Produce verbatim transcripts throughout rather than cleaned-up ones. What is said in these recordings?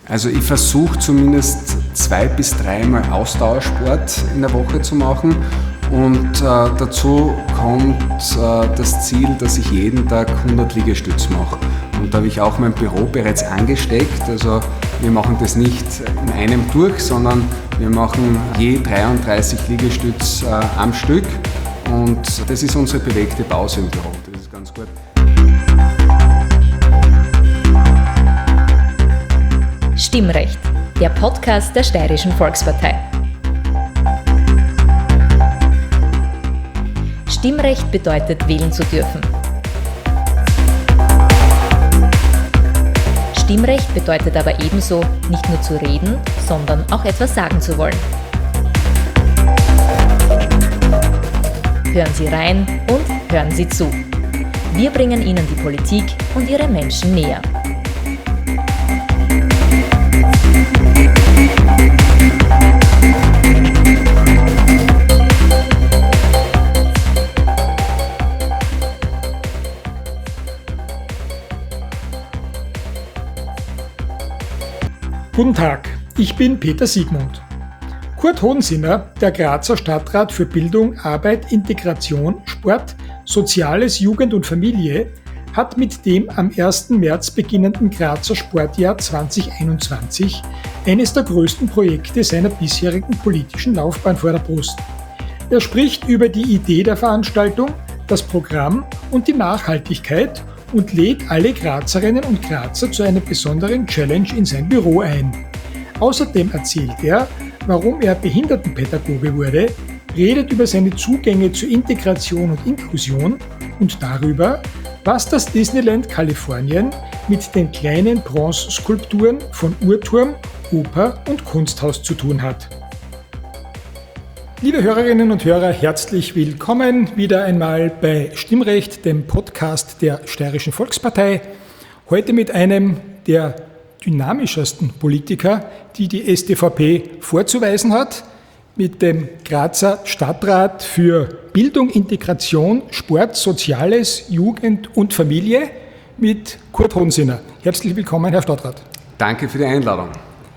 Also ich versuche zumindest zwei bis dreimal Ausdauersport in der Woche zu machen und äh, dazu kommt äh, das Ziel, dass ich jeden Tag hundert Liegestütz mache. Und da habe ich auch mein Büro bereits angesteckt. Also wir machen das nicht in einem durch, sondern wir machen je dreiunddreißig Liegestütz äh, am Stück und das ist unsere bewegte Pause im Büro. Das ist ganz gut. Stimmrecht, der Podcast der Steirischen Volkspartei. Stimmrecht bedeutet, wählen zu dürfen. Stimmrecht bedeutet aber ebenso, nicht nur zu reden, sondern auch etwas sagen zu wollen. Hören Sie rein und hören Sie zu. Wir bringen Ihnen die Politik und ihre Menschen näher. Guten Tag, ich bin Peter Siegmund. Kurt Hohensinner, der Grazer Stadtrat für Bildung, Arbeit, Integration, Sport, Soziales, Jugend und Familie, hat mit dem am ersten März beginnenden Grazer Sportjahr zwanzig einundzwanzig eines der größten Projekte seiner bisherigen politischen Laufbahn vor der Brust. Er spricht über die Idee der Veranstaltung, das Programm und die Nachhaltigkeit und lädt alle Grazerinnen und Grazer zu einer besonderen Challenge in sein Büro ein. Außerdem erzählt er, warum er Behindertenpädagoge wurde, redet über seine Zugänge zur Integration und Inklusion und darüber, was das Disneyland Kalifornien mit den kleinen Bronzeskulpturen von Uhrturm, Oper und Kunsthaus zu tun hat. Liebe Hörerinnen und Hörer, herzlich willkommen wieder einmal bei Stimmrecht, dem Podcast der Steirischen Volkspartei. Heute mit einem der dynamischsten Politiker, die die S D V P vorzuweisen hat, mit dem Grazer Stadtrat für Bildung, Integration, Sport, Soziales, Jugend und Familie, mit Kurt Hohensinner. Herzlich willkommen, Herr Stadtrat. Danke für die Einladung.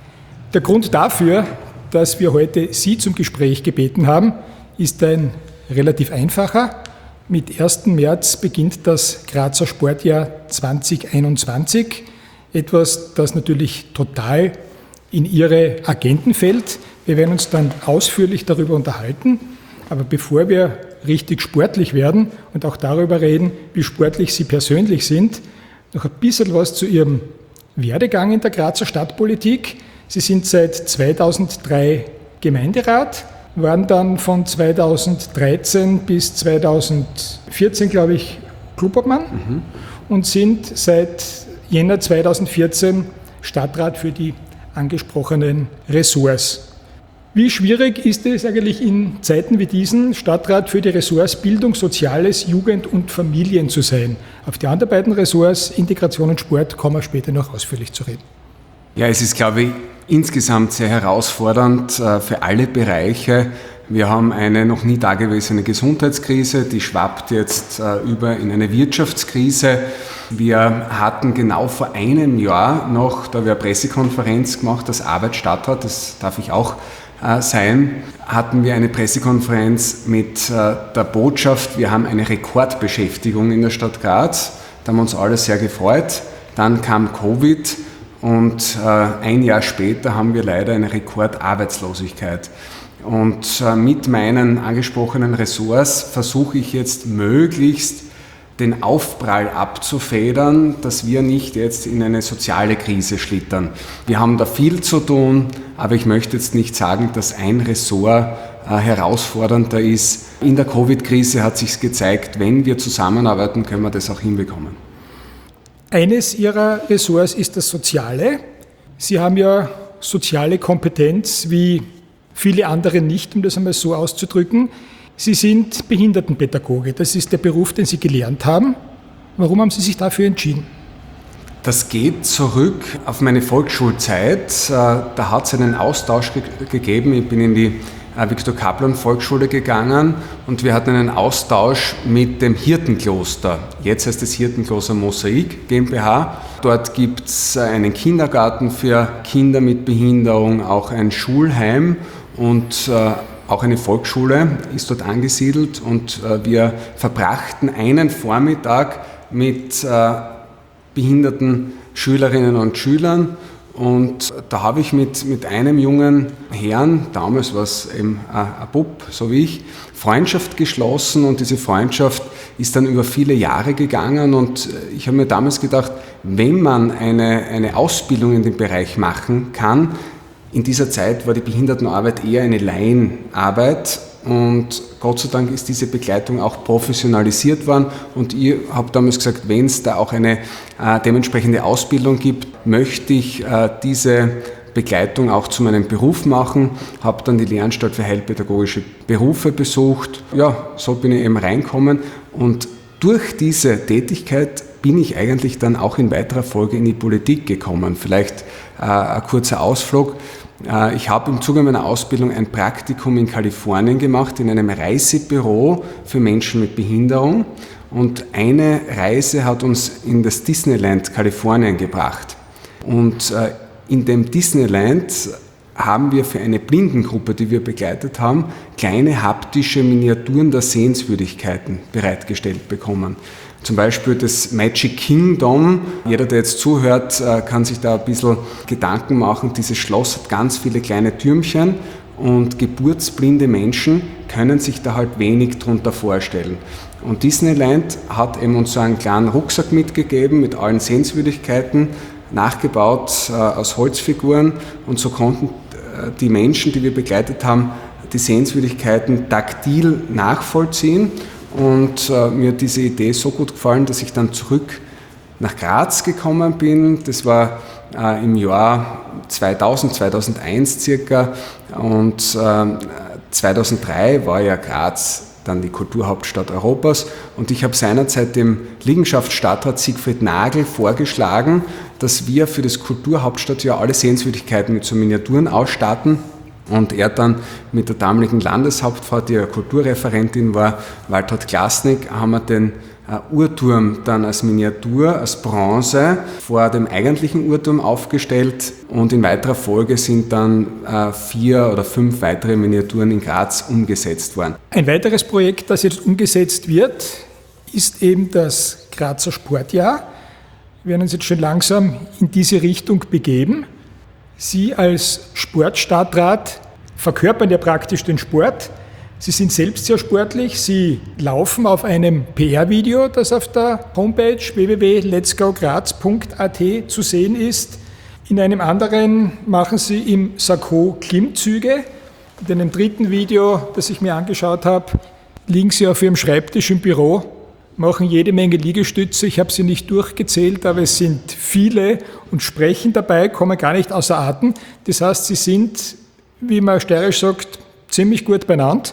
Der Grund dafür, dass wir heute Sie zum Gespräch gebeten haben, ist ein relativ einfacher. Mit ersten März beginnt das Grazer Sportjahr zwanzig einundzwanzig. Etwas, das natürlich total in Ihre Agenden fällt. Wir werden uns dann ausführlich darüber unterhalten. Aber bevor wir richtig sportlich werden und auch darüber reden, wie sportlich Sie persönlich sind, noch ein bisschen was zu Ihrem Werdegang in der Grazer Stadtpolitik. Sie sind seit zweitausenddrei Gemeinderat, waren dann von zweitausenddreizehn bis zweitausendvierzehn, glaube ich, Clubobmann mhm. und sind seit Jänner zweitausendvierzehn Stadtrat für die angesprochenen Ressorts. Wie schwierig ist es eigentlich in Zeiten wie diesen, Stadtrat für die Ressorts Bildung, Soziales, Jugend und Familien zu sein? Auf die anderen beiden Ressorts, Integration und Sport, kommen wir später noch ausführlich zu reden. Ja, es ist, glaube ich, insgesamt sehr herausfordernd äh, für alle Bereiche. Wir haben eine noch nie dagewesene Gesundheitskrise, die schwappt jetzt äh, über in eine Wirtschaftskrise. Wir hatten genau vor einem Jahr noch, da wir eine Pressekonferenz gemacht, das Arbeitsstadtrat, das darf ich auch äh, sein, hatten wir eine Pressekonferenz mit äh, der Botschaft, wir haben eine Rekordbeschäftigung in der Stadt Graz. Da haben wir uns alle sehr gefreut. Dann kam Covid. Und äh, ein Jahr später haben wir leider eine Rekordarbeitslosigkeit. Und äh, mit meinen angesprochenen Ressorts versuche ich jetzt möglichst den Aufprall abzufedern, dass wir nicht jetzt in eine soziale Krise schlittern. Wir haben da viel zu tun, aber ich möchte jetzt nicht sagen, dass ein Ressort äh, herausfordernder ist. In der Covid-Krise hat sich gezeigt, wenn wir zusammenarbeiten, können wir das auch hinbekommen. Eines Ihrer Ressorts ist das Soziale. Sie haben ja soziale Kompetenz wie viele andere nicht, um das einmal so auszudrücken. Sie sind Behindertenpädagoge. Das ist der Beruf, den Sie gelernt haben. Warum haben Sie sich dafür entschieden? Das geht zurück auf meine Volksschulzeit. Da hat es einen Austausch ge- gegeben. Ich bin in die Viktor-Kaplan-Volksschule gegangen und wir hatten einen Austausch mit dem Hirtenkloster. Jetzt heißt es Hirtenkloster Mosaik GmbH. Dort gibt es einen Kindergarten für Kinder mit Behinderung, auch ein Schulheim und äh, auch eine Volksschule ist dort angesiedelt und äh, wir verbrachten einen Vormittag mit äh, behinderten Schülerinnen und Schülern. Und da habe ich mit, mit einem jungen Herrn, damals war es eben ein Bub, so wie ich, Freundschaft geschlossen und diese Freundschaft ist dann über viele Jahre gegangen und ich habe mir damals gedacht, wenn man eine, eine Ausbildung in dem Bereich machen kann, in dieser Zeit war die Behindertenarbeit eher eine Laienarbeit und Gott sei Dank ist diese Begleitung auch professionalisiert worden und ich habe damals gesagt, wenn es da auch eine äh, dementsprechende Ausbildung gibt, möchte ich äh, diese Begleitung auch zu meinem Beruf machen, habe dann die Lehranstalt für heilpädagogische Berufe besucht. Ja, so bin ich eben reingekommen und durch diese Tätigkeit bin ich eigentlich dann auch in weiterer Folge in die Politik gekommen. Vielleicht äh, ein kurzer Ausflug. Äh, ich habe im Zuge meiner Ausbildung ein Praktikum in Kalifornien gemacht, in einem Reisebüro für Menschen mit Behinderung. Und eine Reise hat uns in das Disneyland Kalifornien gebracht. Und äh, in dem Disneyland haben wir für eine Blindengruppe, die wir begleitet haben, kleine haptische Miniaturen der Sehenswürdigkeiten bereitgestellt bekommen. Zum Beispiel das Magic Kingdom. Jeder, der jetzt zuhört, kann sich da ein bisschen Gedanken machen. Dieses Schloss hat ganz viele kleine Türmchen und geburtsblinde Menschen können sich da halt wenig drunter vorstellen. Und Disneyland hat eben uns so einen kleinen Rucksack mitgegeben mit allen Sehenswürdigkeiten, nachgebaut äh, aus Holzfiguren und so konnten äh, die Menschen, die wir begleitet haben, die Sehenswürdigkeiten taktil nachvollziehen und äh, mir hat diese Idee so gut gefallen, dass ich dann zurück nach Graz gekommen bin. Das war äh, im Jahr zweitausend, zweitausendeins circa und äh, zweitausenddrei war ja Graz dann die Kulturhauptstadt Europas und ich habe seinerzeit dem Liegenschaftsstadtrat Siegfried Nagel vorgeschlagen, dass wir für das Kulturhauptstadtjahr alle Sehenswürdigkeiten mit so Miniaturen ausstatten und er dann mit der damaligen Landeshauptfrau, die ja Kulturreferentin war, Waltraud Klasnik, haben wir den Uhrturm dann als Miniatur, als Bronze vor dem eigentlichen Uhrturm aufgestellt und in weiterer Folge sind dann äh, vier oder fünf weitere Miniaturen in Graz umgesetzt worden. Ein weiteres Projekt, das jetzt umgesetzt wird, ist eben das Grazer Sportjahr. Wir werden uns jetzt schon langsam in diese Richtung begeben. Sie als Sportstadtrat verkörpern ja praktisch den Sport. Sie sind selbst sehr sportlich. Sie laufen auf einem P R-Video, das auf der Homepage w w w punkt lets go graz punkt a t zu sehen ist. In einem anderen machen Sie im Sakko Klimmzüge. In einem dritten Video, das ich mir angeschaut habe, liegen Sie auf Ihrem Schreibtisch im Büro, machen jede Menge Liegestütze. Ich habe sie nicht durchgezählt, aber es sind viele und sprechen dabei, kommen gar nicht außer Atem. Das heißt, Sie sind, wie man steirisch sagt, ziemlich gut beieinander.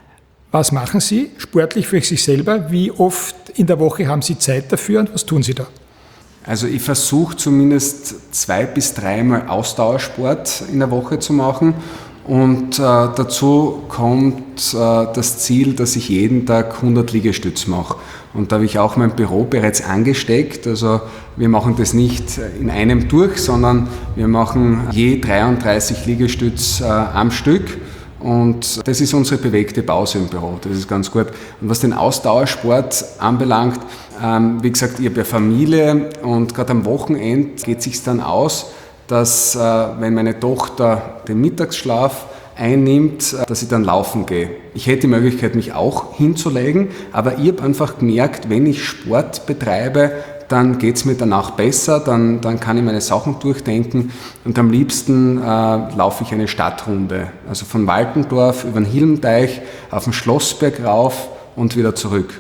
Was machen Sie sportlich für sich selber? Wie oft in der Woche haben Sie Zeit dafür und was tun Sie da? Also ich versuche zumindest zwei bis dreimal Ausdauersport in der Woche zu machen und äh, dazu kommt äh, das Ziel, dass ich jeden Tag hundert Liegestütze mache. Und da habe ich auch mein Büro bereits angesteckt. Also wir machen das nicht in einem durch, sondern wir machen je dreiunddreißig Liegestütze äh, am Stück. Und das ist unsere bewegte Pause im Büro, das ist ganz gut. Und was den Ausdauersport anbelangt, ähm, wie gesagt, ich habe ja Familie und gerade am Wochenende geht es sich dann aus, dass äh, wenn meine Tochter den Mittagsschlaf einnimmt, äh, dass ich dann laufen gehe. Ich hätte die Möglichkeit, mich auch hinzulegen, aber ich habe einfach gemerkt, wenn ich Sport betreibe, dann geht es mir danach besser, dann, dann kann ich meine Sachen durchdenken und am liebsten äh, laufe ich eine Stadtrunde. Also von Waltendorf über den Hilmteich auf den Schlossberg rauf und wieder zurück.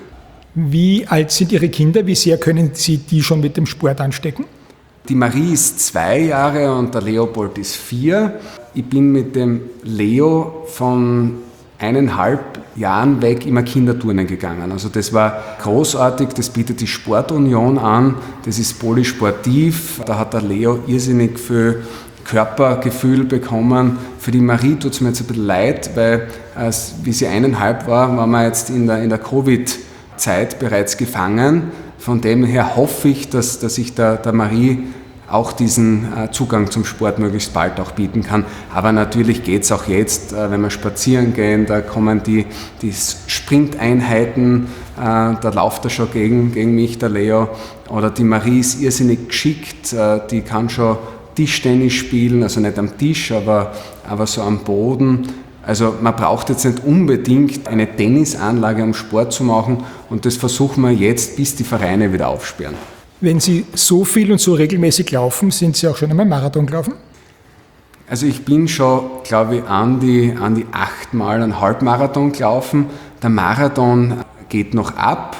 Wie alt sind Ihre Kinder? Wie sehr können Sie die schon mit dem Sport anstecken? Die Marie ist zwei Jahre und der Leopold ist vier. Ich bin mit dem Leo von eineinhalb Jahren weg immer Kinderturnen gegangen. Also das war großartig, das bietet die Sportunion an, das ist polysportiv, da hat der Leo irrsinnig viel Körpergefühl bekommen Für die Marie tut es mir jetzt ein bisschen leid, weil äh, wie sie eineinhalb war, waren wir jetzt in der, in der Covid-Zeit bereits gefangen. Von dem her hoffe ich, dass, dass ich der, der Marie auch diesen äh, Zugang zum Sport möglichst bald auch bieten kann. Aber natürlich geht es auch jetzt, äh, wenn wir spazieren gehen, da kommen die, die Sprinteinheiten, äh, da läuft er schon gegen, gegen mich, der Leo. Oder die Marie ist irrsinnig geschickt, äh, die kann schon Tischtennis spielen, also nicht am Tisch, aber, aber so am Boden. Also man braucht jetzt nicht unbedingt eine Tennisanlage, um Sport zu machen, und das versuchen wir jetzt, bis die Vereine wieder aufsperren. Wenn Sie so viel und so regelmäßig laufen, sind Sie auch schon einmal Marathon gelaufen? Also ich bin schon, glaube ich, an die, an die achtmal einen Halbmarathon gelaufen. Der Marathon geht noch ab,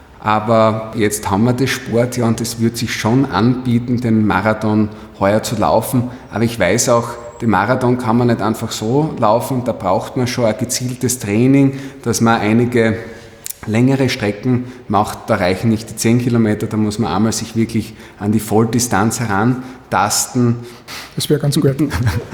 aber jetzt haben wir das Sport ja, und es wird sich schon anbieten, den Marathon heuer zu laufen. Aber ich weiß auch, den Marathon kann man nicht einfach so laufen, da braucht man schon ein gezieltes Training, dass man einige längere Strecken macht, da reichen nicht die zehn Kilometer, da muss man einmal sich wirklich an die Volldistanz herantasten. Das wäre ganz gut.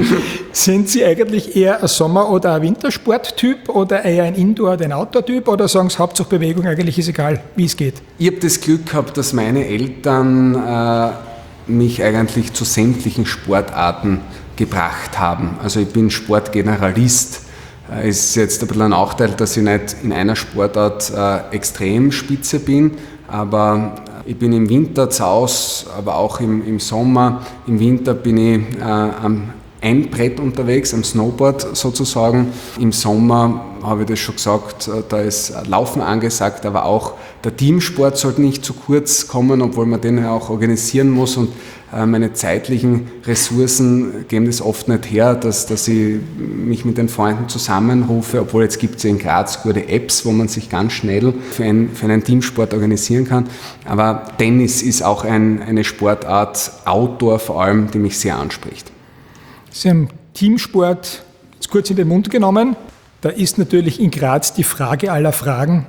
Sind Sie eigentlich eher ein Sommer- oder ein Wintersporttyp oder eher ein Indoor- oder ein Outdoor-Typ, oder sagen Sie, Hauptsache Bewegung, eigentlich ist egal, wie es geht? Ich habe das Glück gehabt, dass meine Eltern äh, mich eigentlich zu sämtlichen Sportarten gebracht haben. Also ich bin Sportgeneralist. Es ist jetzt ein bisschen ein Nachteil, dass ich nicht in einer Sportart äh, extrem spitze bin, aber ich bin im Winter zu Hause, aber auch im, im Sommer. Im Winter bin ich äh, am Einbrett unterwegs, am Snowboard sozusagen. Im Sommer habe ich das schon gesagt, da ist Laufen angesagt, aber auch der Teamsport sollte nicht zu kurz kommen, obwohl man den ja auch organisieren muss, und meine zeitlichen Ressourcen geben das oft nicht her, dass, dass ich mich mit den Freunden zusammenrufe, obwohl jetzt gibt es ja in Graz gute Apps, wo man sich ganz schnell für, ein, für einen Teamsport organisieren kann. Aber Tennis ist auch ein, eine Sportart, Outdoor vor allem, die mich sehr anspricht. Sie haben Teamsport jetzt kurz in den Mund genommen. Da ist natürlich in Graz die Frage aller Fragen,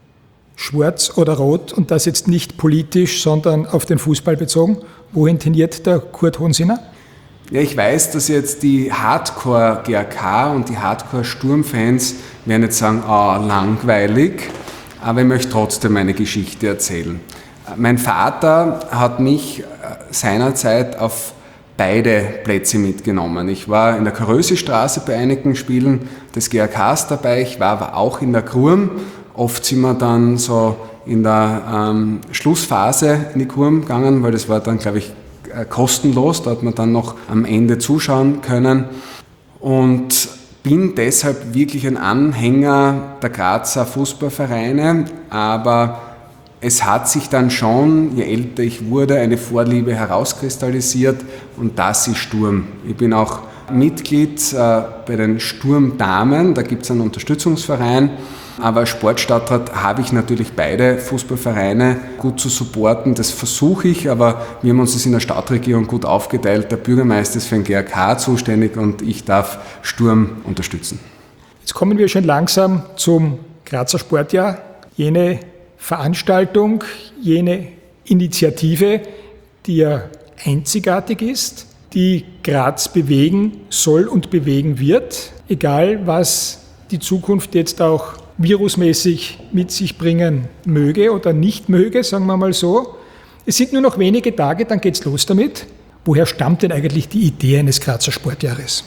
schwarz oder rot, und das jetzt nicht politisch, sondern auf den Fußball bezogen. Wohin tendiert der Kurt Hohensinner? Ja, ich weiß, dass jetzt die Hardcore-G A K und die Hardcore-Sturm-Fans werden jetzt sagen, oh, langweilig, aber ich möchte trotzdem meine Geschichte erzählen. Mein Vater hat mich seinerzeit auf beide Plätze mitgenommen. Ich war in der Karösi-Straße bei einigen Spielen des G A Ks dabei, ich war aber auch in der Kurm. Oft sind wir dann so in der ähm, Schlussphase in die Kurm gegangen, weil das war dann, glaube ich, äh, kostenlos. Da hat man dann noch am Ende zuschauen können. Und bin deshalb wirklich ein Anhänger der Grazer Fußballvereine. Aber es hat sich dann schon, je älter ich wurde, eine Vorliebe herauskristallisiert, und das ist Sturm. Ich bin auch Mitglied äh, bei den Sturmdamen, da gibt es einen Unterstützungsverein. Aber als Sportstadtrat habe ich natürlich beide Fußballvereine gut zu supporten. Das versuche ich, aber wir haben uns das in der Stadtregierung gut aufgeteilt. Der Bürgermeister ist für den G A K zuständig und ich darf Sturm unterstützen. Jetzt kommen wir schon langsam zum Grazer Sportjahr. Jene Veranstaltung, jene Initiative, die ja einzigartig ist, die Graz bewegen soll und bewegen wird, egal was die Zukunft jetzt auch virusmäßig mit sich bringen möge oder nicht möge, sagen wir mal so. Es sind nur noch wenige Tage, dann geht's los damit. Woher stammt denn eigentlich die Idee eines Grazer Sportjahres?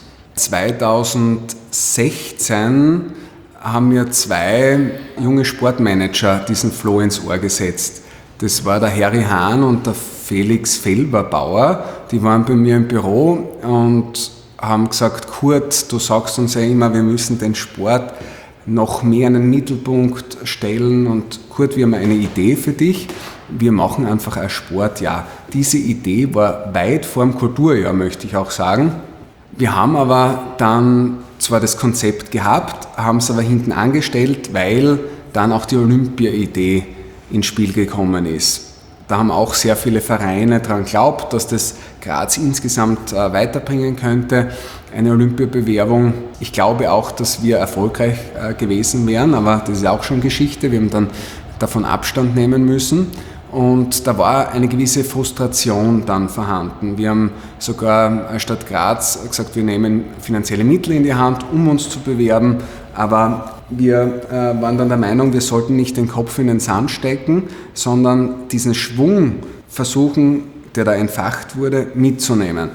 zweitausendsechzehn haben mir zwei junge Sportmanager diesen Floh ins Ohr gesetzt. Das war der Harry Hahn und der Felix Felberbauer. Die waren bei mir im Büro und haben gesagt, Kurt, du sagst uns ja immer, wir müssen den Sport noch mehr in den Mittelpunkt stellen, und Kurt, wir haben eine Idee für dich. Wir machen einfach ein Sportjahr. Diese Idee war weit vor dem Kulturjahr, möchte ich auch sagen. Wir haben aber dann zwar das Konzept gehabt, haben es aber hinten angestellt, weil dann auch die Olympia-Idee ins Spiel gekommen ist. Da haben auch sehr viele Vereine daran geglaubt, dass das Graz insgesamt äh, weiterbringen könnte, eine Olympiabewerbung. Ich glaube auch, dass wir erfolgreich äh, gewesen wären, aber das ist auch schon Geschichte. Wir haben dann davon Abstand nehmen müssen. Und da war eine gewisse Frustration dann vorhanden. Wir haben sogar als Stadt Graz gesagt, wir nehmen finanzielle Mittel in die Hand, um uns zu bewerben, aber wir äh, waren dann der Meinung, wir sollten nicht den Kopf in den Sand stecken, sondern diesen Schwung versuchen, der da entfacht wurde, mitzunehmen.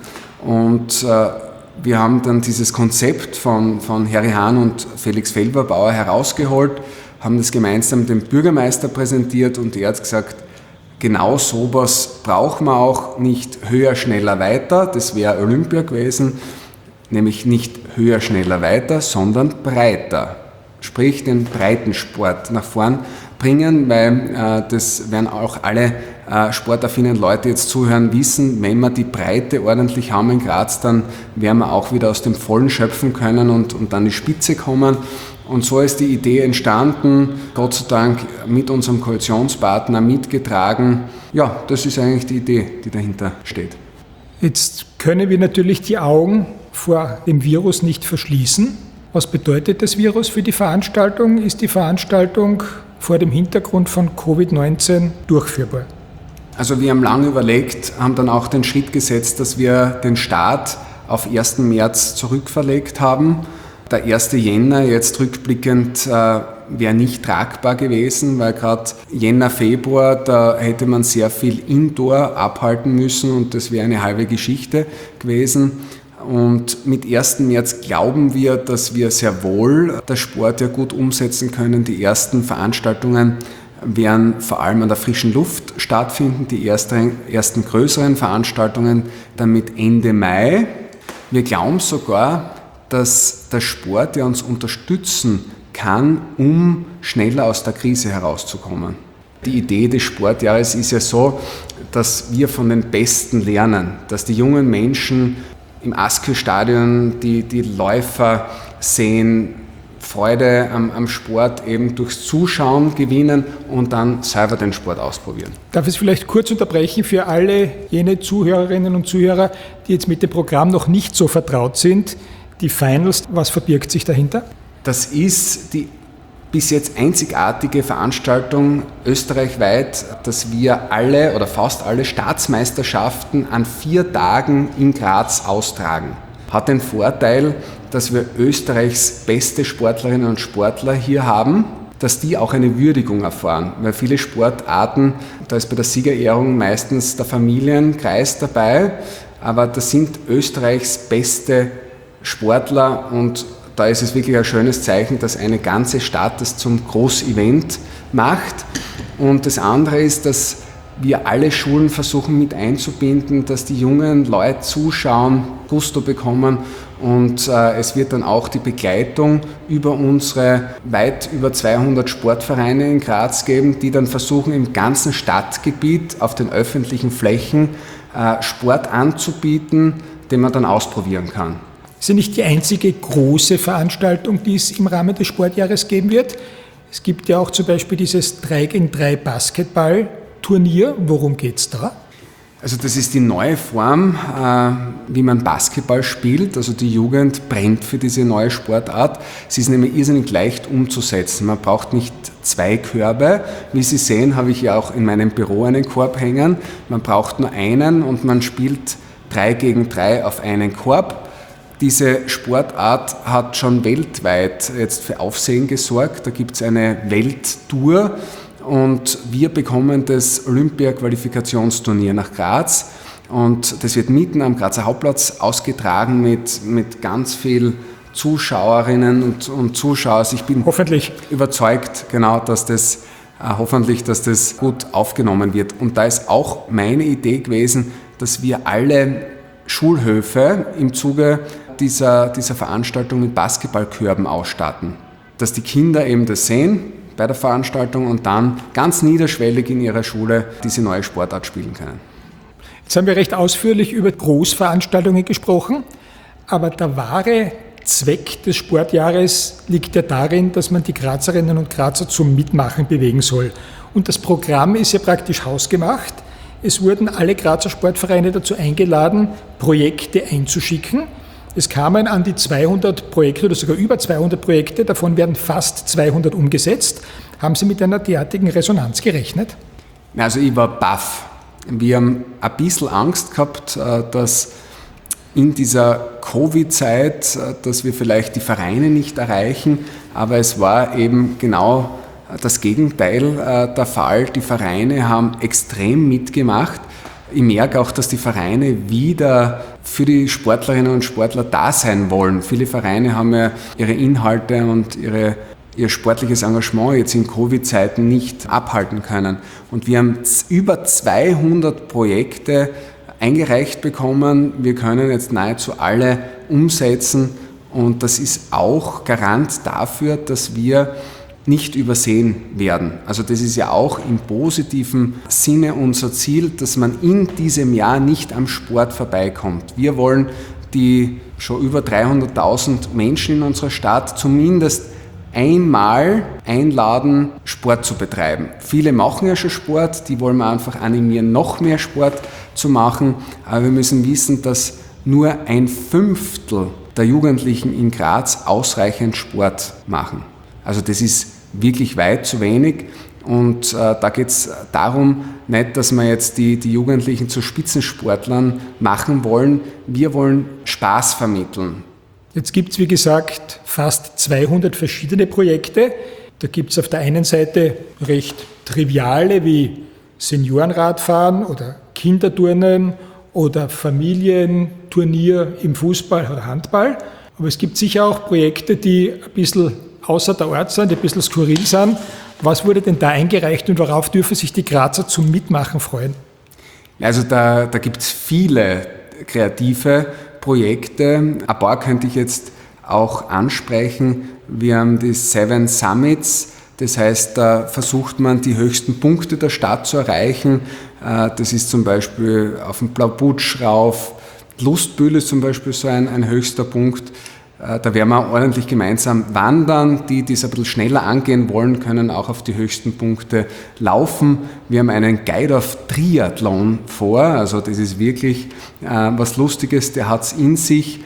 Und äh, wir haben dann dieses Konzept von, von Harry Hahn und Felix Felberbauer herausgeholt, haben das gemeinsam dem Bürgermeister präsentiert und er hat gesagt, genau sowas brauchen wir auch, nicht höher, schneller, weiter, das wäre Olympia gewesen, nämlich nicht höher, schneller, weiter, sondern breiter. Sprich, den Breitensport nach vorn bringen, weil äh, das werden auch alle äh, sportaffinen Leute jetzt zuhören, wissen, wenn wir die Breite ordentlich haben in Graz, dann werden wir auch wieder aus dem Vollen schöpfen können und, und an die Spitze kommen. Und so ist die Idee entstanden, Gott sei Dank mit unserem Koalitionspartner mitgetragen. Ja, das ist eigentlich die Idee, die dahinter steht. Jetzt können wir natürlich die Augen vor dem Virus nicht verschließen. Was bedeutet das Virus für die Veranstaltung? Ist die Veranstaltung vor dem Hintergrund von Covid neunzehn durchführbar? Also wir haben lange überlegt, haben dann auch den Schritt gesetzt, dass wir den Start auf ersten März zurückverlegt haben. Der erste Jänner, jetzt rückblickend, äh, wäre nicht tragbar gewesen, weil gerade Jänner, Februar, da hätte man sehr viel Indoor abhalten müssen und das wäre eine halbe Geschichte gewesen. Und mit ersten März glauben wir, dass wir sehr wohl das Sport ja gut umsetzen können. Die ersten Veranstaltungen werden vor allem an der frischen Luft stattfinden, die ersten, ersten größeren Veranstaltungen dann mit Ende Mai. Wir glauben sogar, dass der Sport ja uns unterstützen kann, um schneller aus der Krise herauszukommen. Die Idee des Sportjahres ist ja so, dass wir von den Besten lernen, dass die jungen Menschen im Askö-Stadion die, die Läufer sehen, Freude am, am Sport eben durchs Zuschauen gewinnen und dann selber den Sport ausprobieren. Darf ich es vielleicht kurz unterbrechen für alle jene Zuhörerinnen und Zuhörer, die jetzt mit dem Programm noch nicht so vertraut sind? Die Finals, was verbirgt sich dahinter? Das ist die bis jetzt einzigartige Veranstaltung österreichweit, dass wir alle oder fast alle Staatsmeisterschaften an vier Tagen in Graz austragen. Hat den Vorteil, dass wir Österreichs beste Sportlerinnen und Sportler hier haben, dass die auch eine Würdigung erfahren. Weil viele Sportarten, da ist bei der Siegerehrung meistens der Familienkreis dabei, aber das sind Österreichs beste Sportler und da ist es wirklich ein schönes Zeichen, dass eine ganze Stadt das zum Großevent macht. Und das andere ist, dass wir alle Schulen versuchen mit einzubinden, dass die jungen Leute zuschauen, Gusto bekommen und äh, es wird dann auch die Begleitung über unsere weit über zweihundert Sportvereine in Graz geben, die dann versuchen im ganzen Stadtgebiet auf den öffentlichen Flächen äh, Sport anzubieten, den man dann ausprobieren kann. Das ist ja nicht die einzige große Veranstaltung, die es im Rahmen des Sportjahres geben wird. Es gibt ja auch zum Beispiel dieses drei gegen drei Basketball-Turnier. Worum geht es da? Also das ist die neue Form, äh, wie man Basketball spielt. Also die Jugend brennt für diese neue Sportart. Sie ist nämlich irrsinnig leicht umzusetzen. Man braucht nicht zwei Körbe. Wie Sie sehen, habe ich ja auch in meinem Büro einen Korb hängen. Man braucht nur einen und man spielt drei gegen drei auf einen Korb. Diese Sportart hat schon weltweit jetzt für Aufsehen gesorgt. Da gibt es eine Welttour und wir bekommen das Olympia-Qualifikationsturnier nach Graz und das wird mitten am Grazer Hauptplatz ausgetragen mit, mit ganz viel Zuschauerinnen und, und Zuschauern. Also ich bin hoffentlich überzeugt, genau, dass das äh, hoffentlich, dass das gut aufgenommen wird. Und da ist auch meine Idee gewesen, dass wir alle Schulhöfe im Zuge dieser, dieser Veranstaltung mit Basketballkörben ausstatten. Dass die Kinder eben das sehen bei der Veranstaltung und dann ganz niederschwellig in ihrer Schule diese neue Sportart spielen können. Jetzt haben wir recht ausführlich über Großveranstaltungen gesprochen, aber der wahre Zweck des Sportjahres liegt ja darin, dass man die Grazerinnen und Grazer zum Mitmachen bewegen soll. Und das Programm ist ja praktisch hausgemacht. Es wurden alle Grazer Sportvereine dazu eingeladen, Projekte einzuschicken. Es kamen an die zweihundert Projekte oder sogar über zweihundert Projekte, davon werden fast zweihundert umgesetzt. Haben Sie mit einer derartigen Resonanz gerechnet? Also ich war baff. Wir haben ein bisschen Angst gehabt, dass in dieser Covid-Zeit, dass wir vielleicht die Vereine nicht erreichen, aber es war eben genau das Gegenteil der Fall. Die Vereine haben extrem mitgemacht. Ich merke auch, dass die Vereine wieder für die Sportlerinnen und Sportler da sein wollen. Viele Vereine haben ja ihre Inhalte und ihre, ihr sportliches Engagement jetzt in Covid-Zeiten nicht abhalten können. Und wir haben über zweihundert Projekte eingereicht bekommen. Wir können jetzt nahezu alle umsetzen und das ist auch Garant dafür, dass wir nicht übersehen werden. Also das ist ja auch im positiven Sinne unser Ziel, dass man in diesem Jahr nicht am Sport vorbeikommt. Wir wollen die schon über dreihunderttausend Menschen in unserer Stadt zumindest einmal einladen, Sport zu betreiben. Viele machen ja schon Sport, die wollen wir einfach animieren, noch mehr Sport zu machen. Aber wir müssen wissen, dass nur ein Fünftel der Jugendlichen in Graz ausreichend Sport machen. Also das ist wirklich weit zu wenig und äh, da geht es darum, nicht, dass wir jetzt die, die Jugendlichen zu Spitzensportlern machen wollen. Wir wollen Spaß vermitteln. Jetzt gibt es, wie gesagt, fast zweihundert verschiedene Projekte. Da gibt es auf der einen Seite recht triviale wie Seniorenradfahren oder Kinderturnen oder Familienturnier im Fußball oder Handball. Aber es gibt sicher auch Projekte, die ein bisschen außer der Ort sind, die ein bisschen skurril sind. Was wurde denn da eingereicht und worauf dürfen sich die Grazer zum Mitmachen freuen? Also da, da gibt es viele kreative Projekte. Ein paar könnte ich jetzt auch ansprechen. Wir haben die Seven Summits. Das heißt, da versucht man, die höchsten Punkte der Stadt zu erreichen. Das ist zum Beispiel auf dem Blaubutsch rauf. Lustbühl ist zum Beispiel so ein, ein höchster Punkt. Da werden wir ordentlich gemeinsam wandern. Die, die es ein bisschen schneller angehen wollen, können auch auf die höchsten Punkte laufen. Wir haben einen Guide of Triathlon vor. Also das ist wirklich äh, was Lustiges, der hat es in sich.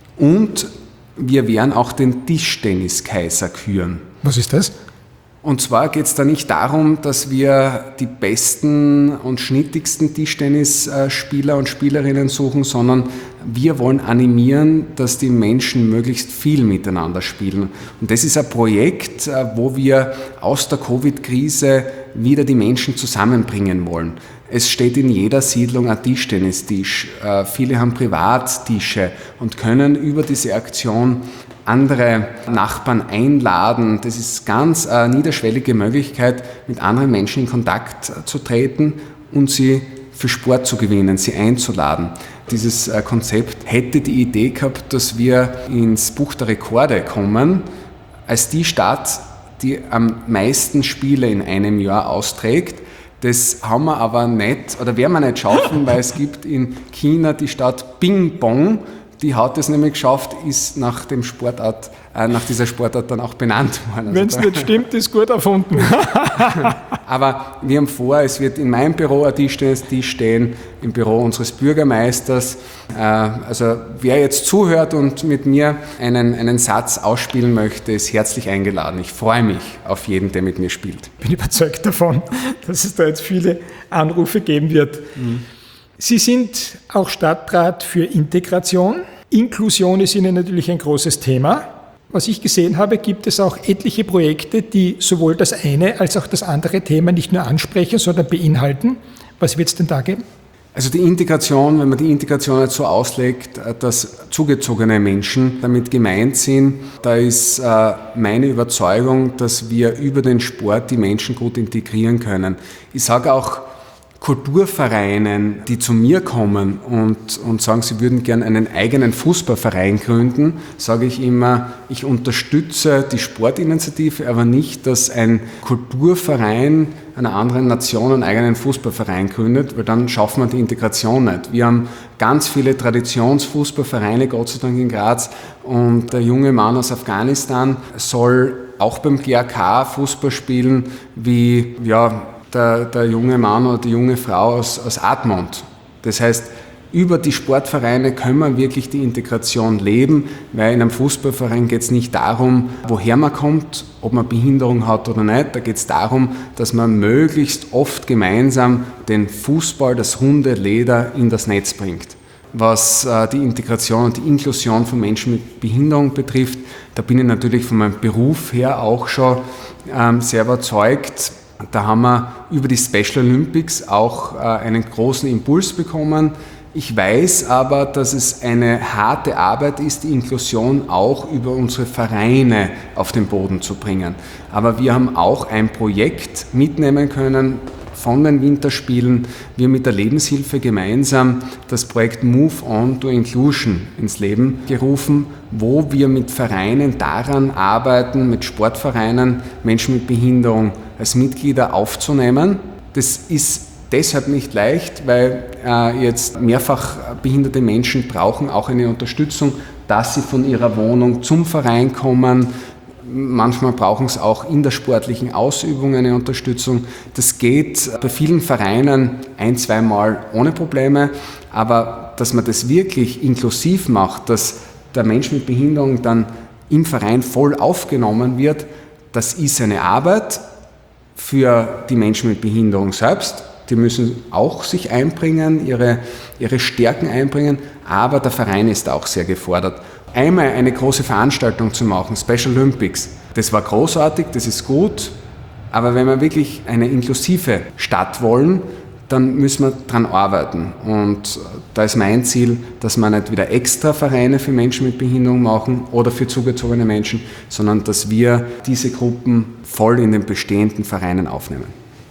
Und wir werden auch den Tischtennis-Kaiser küren. Was ist das? Und zwar geht es da nicht darum, dass wir die besten und schnittigsten Tischtennisspieler und Spielerinnen suchen, sondern wir wollen animieren, dass die Menschen möglichst viel miteinander spielen. Und das ist ein Projekt, wo wir aus der Covid-Krise wieder die Menschen zusammenbringen wollen. Es steht in jeder Siedlung ein Tischtennistisch. Viele haben Privattische und können über diese Aktion andere Nachbarn einladen. Das ist ganz eine niederschwellige Möglichkeit, mit anderen Menschen in Kontakt zu treten und sie für Sport zu gewinnen, sie einzuladen. Dieses Konzept hätte die Idee gehabt, dass wir ins Buch der Rekorde kommen, als die Stadt, die am meisten Spiele in einem Jahr austrägt. Das haben wir aber nicht, oder werden wir nicht schaffen, weil es gibt in China die Stadt Bing Bong. Die hat es nämlich geschafft, ist nach dem Sportart, äh, nach dieser Sportart dann auch benannt worden. Wenn es nicht stimmt, ist gut erfunden. Aber wir haben vor, es wird in meinem Büro ein Tischtennistisch stehen, im Büro unseres Bürgermeisters. Äh, also wer jetzt zuhört und mit mir einen, einen Satz ausspielen möchte, ist herzlich eingeladen. Ich freue mich auf jeden, der mit mir spielt. Ich bin überzeugt davon, dass es da jetzt viele Anrufe geben wird. Mhm. Sie sind auch Stadtrat für Integration. Inklusion ist Ihnen natürlich ein großes Thema. Was ich gesehen habe, gibt es auch etliche Projekte, die sowohl das eine als auch das andere Thema nicht nur ansprechen, sondern beinhalten. Was wird es denn da geben? Also die Integration, wenn man die Integration jetzt so auslegt, dass zugezogene Menschen damit gemeint sind, da ist meine Überzeugung, dass wir über den Sport die Menschen gut integrieren können. Ich sage auch, Kulturvereinen, die zu mir kommen und, und sagen, sie würden gern einen eigenen Fußballverein gründen, sage ich immer, ich unterstütze die Sportinitiative, aber nicht, dass ein Kulturverein einer anderen Nation einen eigenen Fußballverein gründet, weil dann schaffen wir die Integration nicht. Wir haben ganz viele Traditionsfußballvereine, Gott sei Dank in Graz, und der junge Mann aus Afghanistan soll auch beim G A K Fußball spielen, wie, ja, Der, der junge Mann oder die junge Frau aus, aus Admont. Das heißt, Über die Sportvereine können wir wirklich die Integration leben, weil in einem Fußballverein geht es nicht darum, woher man kommt, ob man Behinderung hat oder nicht. Da geht es darum, dass man möglichst oft gemeinsam den Fußball, das Hundeleder in das Netz bringt. Was äh, die Integration und die Inklusion von Menschen mit Behinderung betrifft, da bin ich natürlich von meinem Beruf her auch schon ähm, sehr überzeugt. Da haben wir über die Special Olympics auch äh, einen großen Impuls bekommen. Ich weiß aber, dass es eine harte Arbeit ist, die Inklusion auch über unsere Vereine auf den Boden zu bringen. Aber wir haben auch ein Projekt mitnehmen können von den Winterspielen. Wir mit der Lebenshilfe gemeinsam das Projekt Move On to Inclusion ins Leben gerufen, wo wir mit Vereinen daran arbeiten, mit Sportvereinen Menschen mit Behinderung als Mitglieder aufzunehmen. Das ist deshalb nicht leicht, weil äh, jetzt mehrfach behinderte Menschen brauchen auch eine Unterstützung, dass sie von ihrer Wohnung zum Verein kommen. Manchmal brauchen sie auch in der sportlichen Ausübung eine Unterstützung. Das geht bei vielen Vereinen ein-, zweimal ohne Probleme, aber dass man das wirklich inklusiv macht, dass der Mensch mit Behinderung dann im Verein voll aufgenommen wird, das ist eine Arbeit für die Menschen mit Behinderung selbst. Die müssen auch sich einbringen, ihre, ihre Stärken einbringen, aber der Verein ist auch sehr gefordert. Einmal eine große Veranstaltung zu machen, Special Olympics, das war großartig, das ist gut, aber wenn wir wirklich eine inklusive Stadt wollen, dann müssen wir daran arbeiten. Und da ist mein Ziel, dass wir nicht wieder extra Vereine für Menschen mit Behinderung machen oder für zugezogene Menschen, sondern dass wir diese Gruppen voll in den bestehenden Vereinen aufnehmen.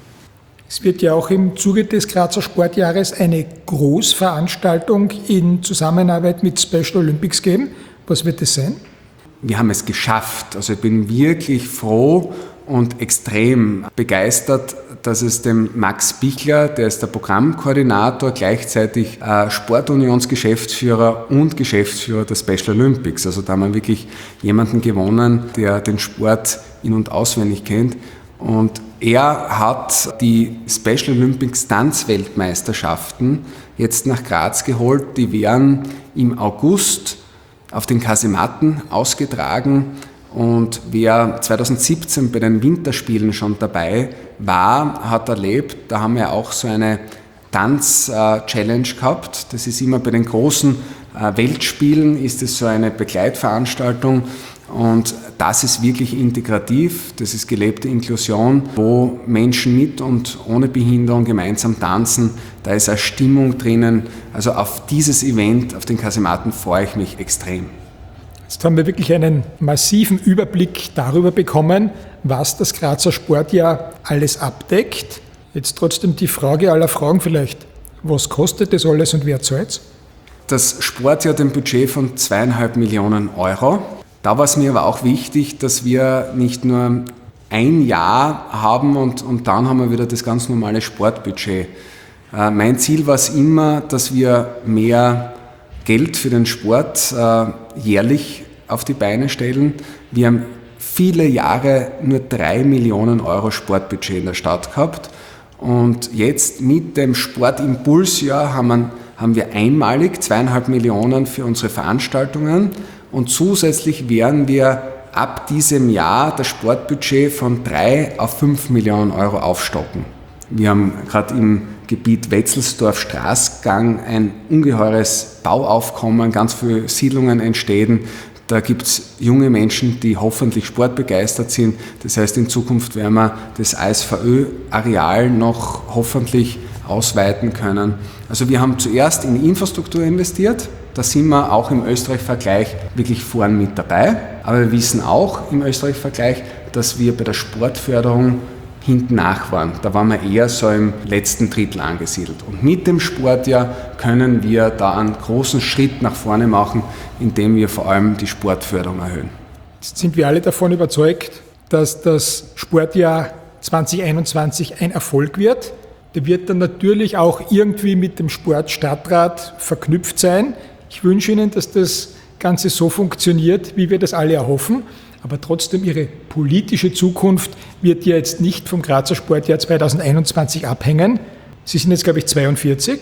Es wird ja auch im Zuge des Grazer Sportjahres eine Großveranstaltung in Zusammenarbeit mit Special Olympics geben. Was wird das sein? Wir haben es geschafft. Also ich bin wirklich froh und extrem begeistert, dass es dem Max Bichler, der ist der Programmkoordinator, gleichzeitig äh, Sportunionsgeschäftsführer und Geschäftsführer der Special Olympics. Also da haben wir wirklich jemanden gewonnen, der den Sport in- und auswendig kennt. Und er hat die Special Olympics Tanzweltmeisterschaften jetzt nach Graz geholt. Die werden im August auf den Kasematten ausgetragen. Und wer zweitausendsiebzehn bei den Winterspielen schon dabei war, hat erlebt, da haben wir auch so eine Tanz-Challenge gehabt. Das ist immer bei den großen Weltspielen, ist es so eine Begleitveranstaltung. Und das ist wirklich integrativ, das ist gelebte Inklusion, wo Menschen mit und ohne Behinderung gemeinsam tanzen. Da ist eine Stimmung drinnen. Also auf dieses Event, auf den Kasematten, freue ich mich extrem. Jetzt haben wir wirklich einen massiven Überblick darüber bekommen, was das Grazer Sportjahr alles abdeckt. Jetzt trotzdem die Frage aller Fragen vielleicht. Was kostet das alles und wer zahlt es? Das Sportjahr hat ein Budget von zweieinhalb Millionen Euro. Da war es mir aber auch wichtig, dass wir nicht nur ein Jahr haben und, und dann haben wir wieder das ganz normale Sportbudget. Äh, mein Ziel war es immer, dass wir mehr Geld für den Sport äh, jährlich auf die Beine stellen. Wir haben viele Jahre nur drei Millionen Euro Sportbudget in der Stadt gehabt und jetzt mit dem Sportimpulsjahr haben wir, haben wir einmalig zweieinhalb Millionen für unsere Veranstaltungen. Und zusätzlich werden wir ab diesem Jahr das Sportbudget von drei auf fünf Millionen Euro aufstocken. Wir haben gerade im Gebiet Wetzelsdorf-Straßgang ein ungeheures Bauaufkommen, ganz viele Siedlungen entstehen. Da gibt es junge Menschen, die hoffentlich sportbegeistert sind. Das heißt, in Zukunft werden wir das A S V Ö-Areal noch hoffentlich ausweiten können. Also wir haben zuerst in die Infrastruktur investiert. Da sind wir auch im Österreich-Vergleich wirklich vorn mit dabei. Aber wir wissen auch im Österreich-Vergleich, dass wir bei der Sportförderung hinten nach waren. Da waren wir eher so im letzten Drittel angesiedelt. Und mit dem Sportjahr können wir da einen großen Schritt nach vorne machen, indem wir vor allem die Sportförderung erhöhen. Jetzt sind wir alle davon überzeugt, dass das Sportjahr zwanzig einundzwanzig ein Erfolg wird. Der wird dann natürlich auch irgendwie mit dem Sportstadtrat verknüpft sein. Ich wünsche Ihnen, dass das Ganze so funktioniert, wie wir das alle erhoffen. Aber trotzdem, Ihre politische Zukunft wird ja jetzt nicht vom Grazer Sportjahr zwanzig einundzwanzig abhängen. Sie sind jetzt, glaube ich, zweiundvierzig.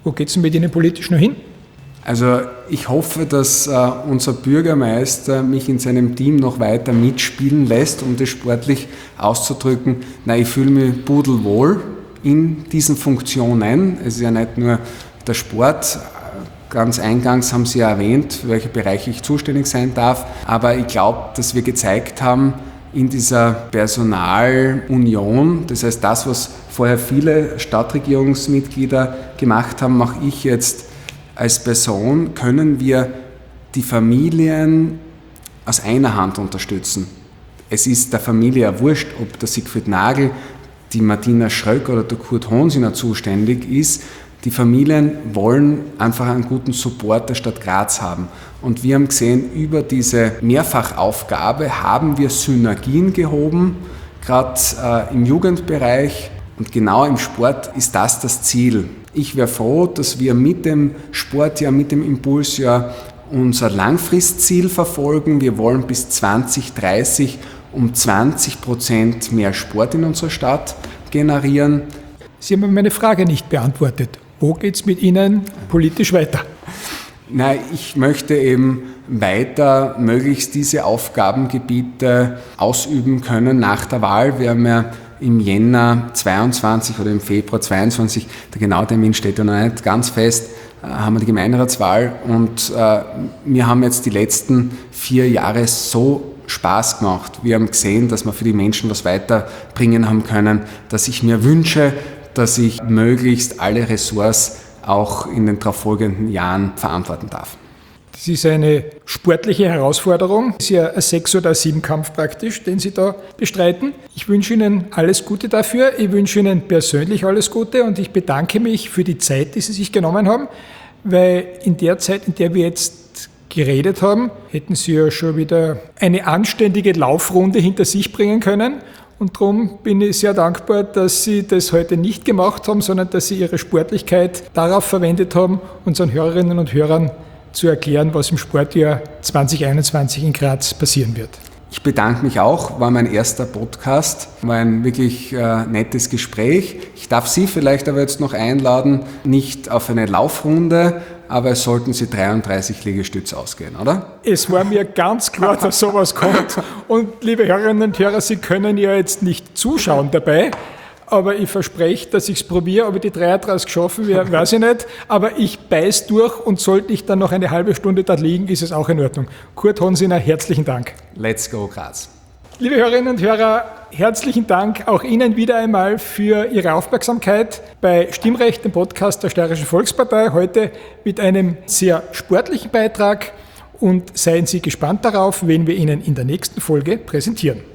Wo geht es mit Ihnen politisch noch hin? Also ich hoffe, dass äh, unser Bürgermeister mich in seinem Team noch weiter mitspielen lässt, um das sportlich auszudrücken. Nein, ich fühle mich pudelwohl in diesen Funktionen. Es ist ja nicht nur der Sport. Ganz eingangs haben Sie ja erwähnt, für welche Bereiche ich zuständig sein darf. Aber ich glaube, dass wir gezeigt haben, in dieser Personalunion, das heißt das, was vorher viele Stadtregierungsmitglieder gemacht haben, mache ich jetzt als Person, können wir die Familien aus einer Hand unterstützen. Es ist der Familie ja wurscht, ob der Siegfried Nagel, die Martina Schröck oder der Kurt Honsinger zuständig ist. Die Familien wollen einfach einen guten Support der Stadt Graz haben. Und wir haben gesehen, über diese Mehrfachaufgabe haben wir Synergien gehoben, gerade äh, im Jugendbereich. Und genau im Sport ist das das Ziel. Ich wäre froh, dass wir mit dem Sportjahr, mit dem Impulsjahr unser Langfristziel verfolgen. Wir wollen bis zwanzig dreißig um zwanzig Prozent mehr Sport in unserer Stadt generieren. Sie haben meine Frage nicht beantwortet. Wo geht es mit Ihnen politisch weiter? Nein, ich möchte eben weiter möglichst diese Aufgabengebiete ausüben können nach der Wahl. Wir haben ja im Jänner zweiundzwanzig oder im Februar zweiundzwanzig, der genaue Termin steht ja noch nicht ganz fest, haben wir die Gemeinderatswahl und äh, wir haben jetzt die letzten vier Jahre so Spaß gemacht. Wir haben gesehen, dass wir für die Menschen was weiterbringen haben können, dass ich mir wünsche, dass ich möglichst alle Ressorts auch in den darauffolgenden Jahren verantworten darf. Das ist eine sportliche Herausforderung. Das ist ja ein Sechs- oder ein Sieben-Kampf praktisch, den Sie da bestreiten. Ich wünsche Ihnen alles Gute dafür. Ich wünsche Ihnen persönlich alles Gute und ich bedanke mich für die Zeit, die Sie sich genommen haben, weil in der Zeit, in der wir jetzt geredet haben, hätten Sie ja schon wieder eine anständige Laufrunde hinter sich bringen können. Und darum bin ich sehr dankbar, dass Sie das heute nicht gemacht haben, sondern dass Sie Ihre Sportlichkeit darauf verwendet haben, unseren Hörerinnen und Hörern zu erklären, was im Sportjahr zwanzig einundzwanzig in Graz passieren wird. Ich bedanke mich auch, war mein erster Podcast, war ein wirklich äh, nettes Gespräch. Ich darf Sie vielleicht aber jetzt noch einladen, nicht auf eine Laufrunde, aber es sollten Sie dreiunddreißig Liegestütze ausgehen, oder? Es war mir ganz klar, dass sowas kommt. Und liebe Hörerinnen und Hörer, Sie können ja jetzt nicht zuschauen dabei, aber ich verspreche, dass ich es probiere. Ob ich die dreiunddreißig schaffen werde, weiß ich nicht. Aber ich beiß durch und sollte ich dann noch eine halbe Stunde da liegen, ist es auch in Ordnung. Kurt Honsinger, herzlichen Dank. Let's go Graz. Liebe Hörerinnen und Hörer, herzlichen Dank auch Ihnen wieder einmal für Ihre Aufmerksamkeit bei Stimmrecht, dem Podcast der Steirischen Volkspartei. Heute mit einem sehr sportlichen Beitrag und seien Sie gespannt darauf, wen wir Ihnen in der nächsten Folge präsentieren.